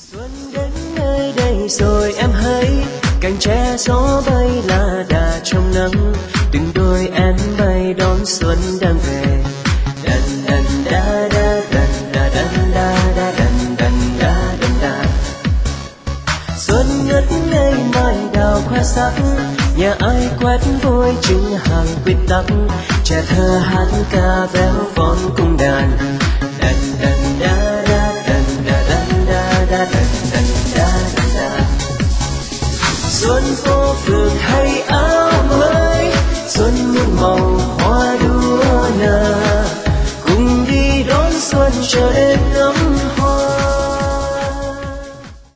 Xuân đến nơi đây rồi em hỡi, cành tre gió bay là đà trong nắng, từng đôi én bay đón xuân đang về. Đần đần đa đa đần đa đần đa đa đần đần đa đần đa. Xuân ngất ngây mai đào khoe sắc, nhà ai quét vôi chừng hàng quy tắc, trẻ thơ hát ca véo von cung đàn. Đần đần đa đa đần đa đần đa đa đần đần đa đần đa. Xuân phố phường hay